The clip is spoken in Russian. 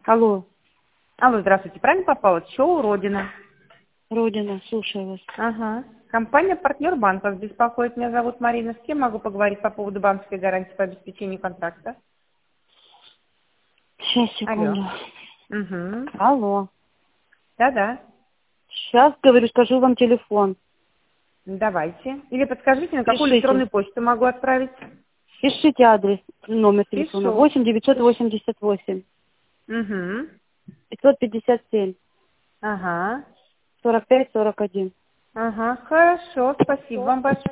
Алло, Алло, здравствуйте. Правильно попала? Шоу «Родина». Родина, слушаю вас. Ага. Компания «Партнер Банк» вас беспокоит. Меня зовут Марина. С кем могу поговорить по поводу банковской гарантии по обеспечению контракта? Сейчас, Алло. секунду. Угу. Алло. Да-да. Сейчас, говорю, скажу вам телефон. Давайте. Или подскажите, на какую Пишите. электронную почту могу отправить? Пишите адрес, номер телефона. Пишу. 8 988 Угу. 557 Ага. 45 41. Ага. Хорошо. Спасибо вам большое.